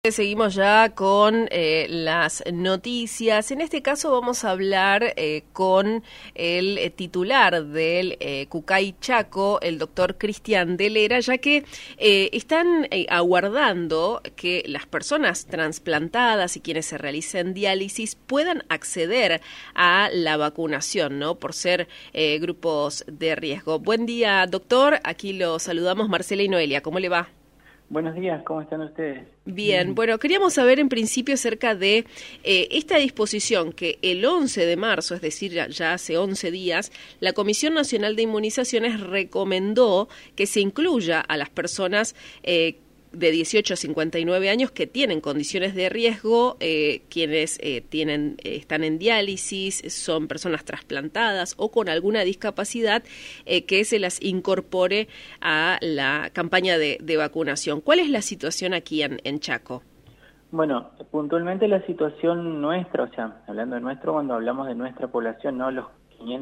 Seguimos ya con las noticias. En este caso vamos a hablar con el titular del CUCAI Chaco, el doctor Cristian Delera, ya que están aguardando que las personas trasplantadas y quienes se realicen diálisis puedan acceder a la vacunación, ¿no? Por ser grupos de riesgo. Buen día, doctor. Aquí lo saludamos Marcela y Noelia. ¿Cómo le va? Buenos días, ¿cómo están ustedes? Bien, bueno, queríamos saber en principio acerca de esta disposición que el 11 de marzo, es decir, ya hace 11 días, la Comisión Nacional de Inmunizaciones recomendó que se incluya a las personas de 18 a 59 años que tienen condiciones de riesgo, quienes están en diálisis, son personas trasplantadas o con alguna discapacidad, que se las incorpore a la campaña de vacunación. ¿Cuál es la situación aquí en Chaco? Bueno, puntualmente la situación nuestra, o sea, hablando de nuestro, cuando hablamos de nuestra población, ¿no? Los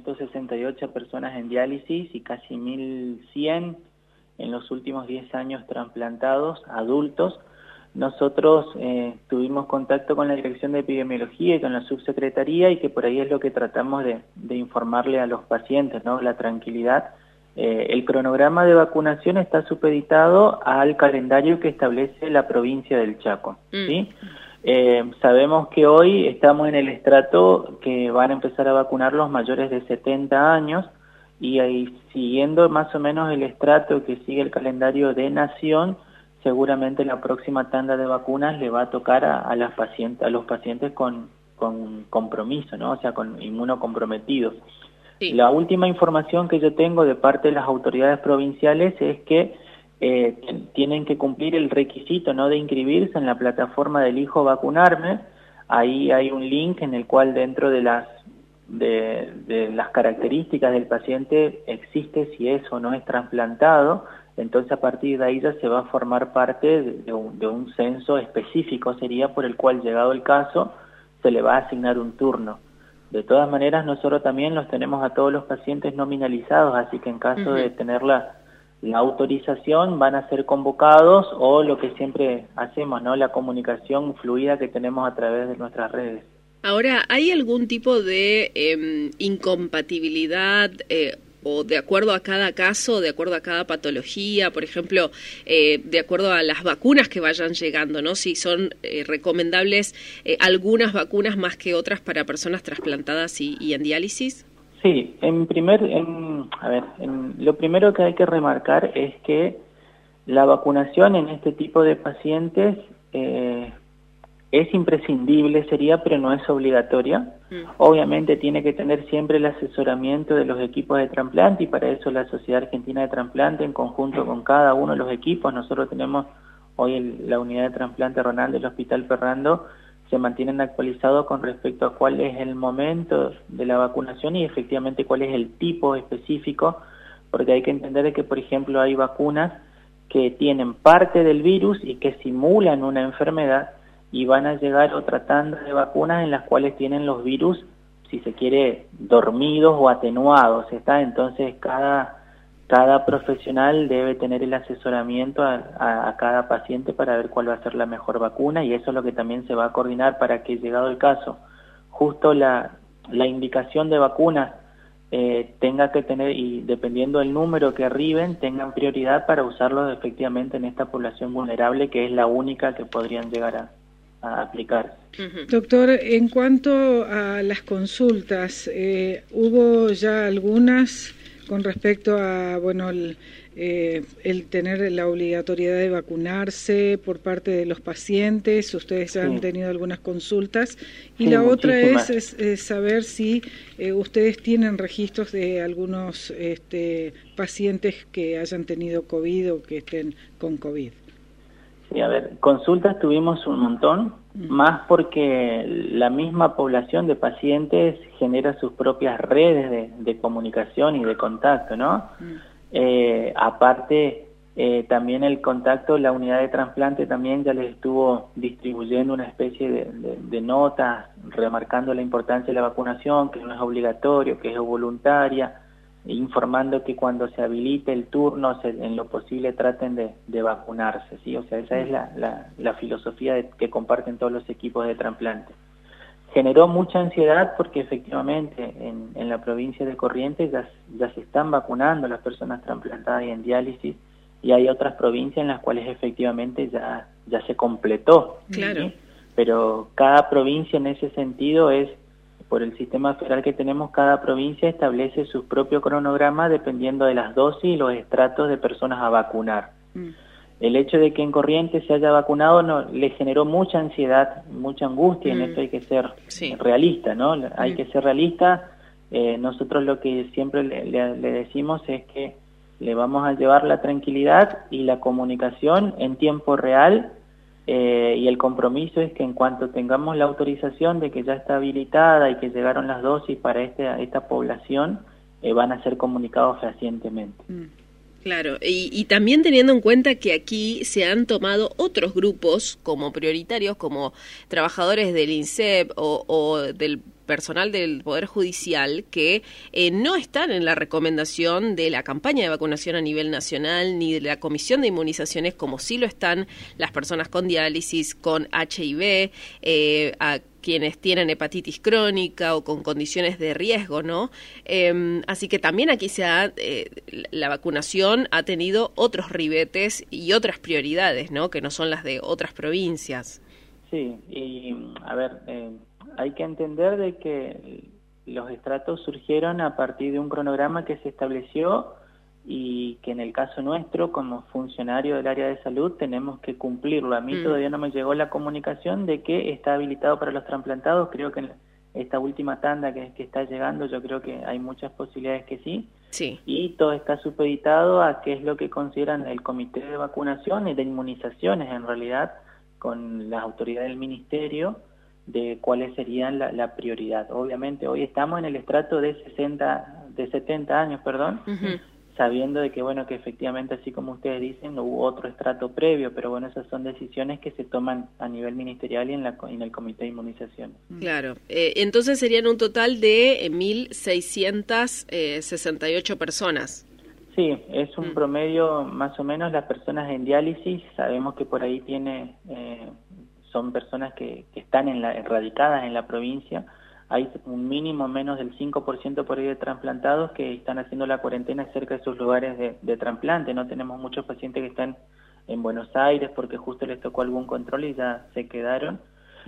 568 personas en diálisis y casi 1.100 en los últimos 10 años trasplantados, adultos. Nosotros tuvimos contacto con la Dirección de Epidemiología y con la Subsecretaría, y que por ahí es lo que tratamos de informarle a los pacientes, ¿no? La tranquilidad. El cronograma de vacunación está supeditado al calendario que establece la provincia del Chaco, ¿sí? Sabemos que hoy estamos en el estrato que van a empezar a vacunar los mayores de 70 años, y ahí, siguiendo más o menos el estrato que sigue el calendario de nación, seguramente la próxima tanda de vacunas le va a tocar a los pacientes con compromiso, ¿no? O sea, con inmunocomprometidos. Sí. La última información que yo tengo de parte de las autoridades provinciales es que tienen que cumplir el requisito, ¿no?, de inscribirse en la plataforma del Elijo Vacunarme. Ahí hay un link en el cual dentro de las características del paciente existe si es o no es trasplantado. Entonces a partir de ahí ya se va a formar parte de un censo específico, sería por el cual, llegado el caso, se le va a asignar un turno. De todas maneras, nosotros también los tenemos a todos los pacientes nominalizados, así que en caso de tener la autorización van a ser convocados, o lo que siempre hacemos, ¿no?, la comunicación fluida que tenemos a través de nuestras redes. Ahora, ¿hay algún tipo de incompatibilidad o de acuerdo a cada caso, de acuerdo a cada patología, por ejemplo, de acuerdo a las vacunas que vayan llegando, ¿no? Si son recomendables algunas vacunas más que otras para personas trasplantadas y en diálisis? Sí, lo primero que hay que remarcar es que la vacunación en este tipo de pacientes es imprescindible, pero no es obligatoria. Obviamente tiene que tener siempre el asesoramiento de los equipos de trasplante, y para eso la Sociedad Argentina de Trasplante, en conjunto con cada uno de los equipos, nosotros tenemos hoy la unidad de trasplante Ronaldo del Hospital Ferrando, se mantienen actualizados con respecto a cuál es el momento de la vacunación y efectivamente cuál es el tipo específico, porque hay que entender que, por ejemplo, hay vacunas que tienen parte del virus y que simulan una enfermedad, y van a llegar otra tanda de vacunas en las cuales tienen los virus, si se quiere, dormidos o atenuados, ¿está? Entonces cada profesional debe tener el asesoramiento a cada paciente para ver cuál va a ser la mejor vacuna, y eso es lo que también se va a coordinar para que, llegado el caso, justo la indicación de vacunas tenga que tener, y dependiendo del número que arriben, tengan prioridad para usarlos efectivamente en esta población vulnerable, que es la única que podrían llegar a aplicar. Doctor, en cuanto a las consultas, ¿hubo ya algunas con respecto a el tener la obligatoriedad de vacunarse por parte de los pacientes? Ustedes ya han tenido algunas consultas, y la otra es saber si ustedes tienen registros de algunos pacientes que hayan tenido COVID o que estén con COVID. Sí, consultas tuvimos un montón, más porque la misma población de pacientes genera sus propias redes de comunicación y de contacto, ¿no? Aparte, también el contacto, la unidad de trasplante también ya les estuvo distribuyendo una especie de notas remarcando la importancia de la vacunación, que no es obligatorio, que es voluntaria. informando que cuando se habilite el turno, en lo posible traten de vacunarse, ¿sí? O sea, esa es la filosofía que comparten todos los equipos de trasplante. Generó mucha ansiedad porque efectivamente en la provincia de Corrientes ya se están vacunando las personas trasplantadas y en diálisis, y hay otras provincias en las cuales efectivamente ya se completó. Claro. ¿sí? Pero cada provincia en ese sentido por el sistema federal que tenemos, cada provincia establece su propio cronograma dependiendo de las dosis y los estratos de personas a vacunar. El hecho de que en Corrientes se haya vacunado le generó mucha ansiedad, mucha angustia, y en esto hay que ser realista, ¿no? Hay que ser realista. Nosotros lo que siempre le decimos es que le vamos a llevar la tranquilidad y la comunicación en tiempo real, y el compromiso es que en cuanto tengamos la autorización de que ya está habilitada y que llegaron las dosis para esta población, van a ser comunicados fehacientemente. Claro, y también teniendo en cuenta que aquí se han tomado otros grupos como prioritarios, como trabajadores del INSEP o del personal del Poder Judicial, que no están en la recomendación de la campaña de vacunación a nivel nacional ni de la Comisión de Inmunizaciones, como sí lo están las personas con diálisis, con HIV, a quienes tienen hepatitis crónica o con condiciones de riesgo, ¿no? Así que también aquí la vacunación ha tenido otros ribetes y otras prioridades, ¿no? Que no son las de otras provincias. Sí, y a ver, hay que entender de que los estratos surgieron a partir de un cronograma que se estableció y que en el caso nuestro, como funcionario del área de salud, tenemos que cumplirlo. A mí todavía no me llegó la comunicación de que está habilitado para los trasplantados. Creo que en esta última tanda que está llegando, yo creo que hay muchas posibilidades que sí. Sí. Y todo está supeditado a qué es lo que consideran el Comité de Vacunación y de Inmunizaciones, en realidad, con las autoridades del Ministerio, de cuáles serían la prioridad. Obviamente hoy estamos en el estrato de 70 años, sabiendo de que bueno, que efectivamente, así como ustedes dicen, hubo otro estrato previo, pero bueno, esas son decisiones que se toman a nivel ministerial y en el Comité de Inmunización. Claro, entonces serían un total de 1.668 personas. Sí, es un promedio más o menos. Las personas en diálisis, sabemos que por ahí son personas que están radicadas en la provincia. Hay un mínimo menos del 5% por ahí de trasplantados que están haciendo la cuarentena cerca de sus lugares de trasplante. No tenemos muchos pacientes que están en Buenos Aires porque justo les tocó algún control y ya se quedaron.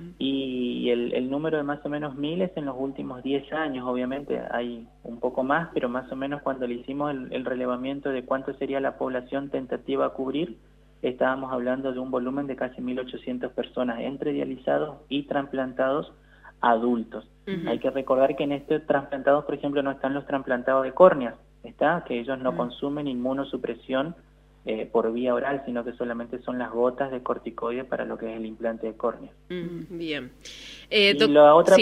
Y el número de más o menos 1.000 es en los últimos 10 años. Obviamente hay un poco más, pero más o menos cuando le hicimos el relevamiento de cuánto sería la población tentativa a cubrir, estábamos hablando de un volumen de casi 1.800 personas entre dializados y trasplantados adultos. Hay que recordar que en estos trasplantados, por ejemplo, no están los trasplantados de córneas, que ellos no consumen inmunosupresión por vía oral, sino que solamente son las gotas de corticoide para lo que es el implante de córnea. Bien. Y la otra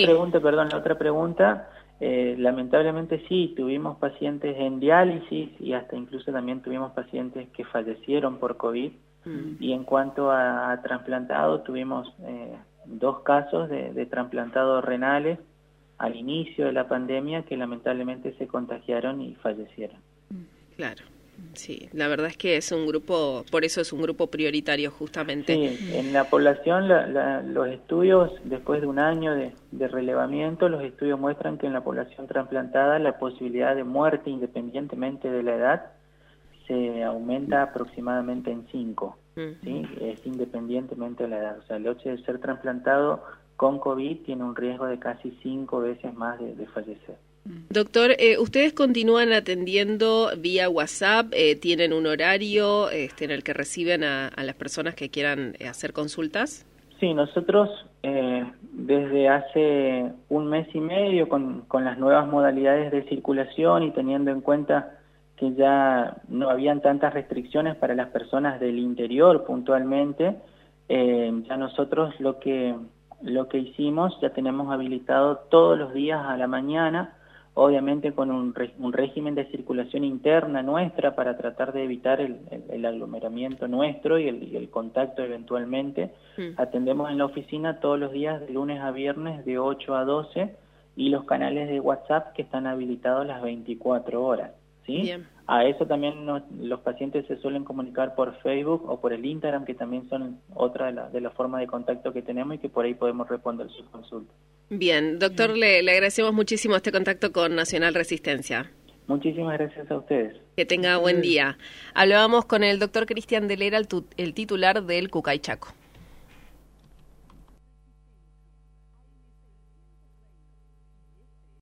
pregunta, lamentablemente sí, tuvimos pacientes en diálisis y hasta incluso también tuvimos pacientes que fallecieron por COVID. Y en cuanto a trasplantados, tuvimos 2 casos de trasplantados renales al inicio de la pandemia que lamentablemente se contagiaron y fallecieron. Claro, sí, la verdad es que es un grupo, por eso es un grupo prioritario justamente. Sí, en la población los estudios, después de un año de relevamiento, los estudios muestran que en la población trasplantada la posibilidad de muerte, independientemente de la edad, se aumenta aproximadamente en 5, ¿sí? Es independientemente de la edad. O sea, el hecho de ser trasplantado con COVID tiene un riesgo de casi 5 veces más de fallecer. Doctor, ¿ustedes continúan atendiendo vía WhatsApp? ¿Tienen un horario en el que reciben a las personas que quieran hacer consultas? Sí, nosotros desde hace un mes y medio con las nuevas modalidades de circulación y teniendo en cuenta que ya no habían tantas restricciones para las personas del interior puntualmente, ya nosotros lo que hicimos, ya tenemos habilitado todos los días a la mañana, obviamente con un régimen de circulación interna nuestra para tratar de evitar el aglomeramiento nuestro y el contacto eventualmente. Atendemos en la oficina todos los días de lunes a viernes de 8 a 12 y los canales de WhatsApp que están habilitados las 24 horas. ¿sí? Bien. A eso también los pacientes se suelen comunicar por Facebook o por el Instagram, que también son otra de las formas de contacto que tenemos y que por ahí podemos responder sus consultas. Bien, doctor, le agradecemos muchísimo este contacto con Nacional Resistencia. Muchísimas gracias a ustedes. Que tenga buen día. Hablábamos con el doctor Cristian Delera, el titular del Cucay Chaco.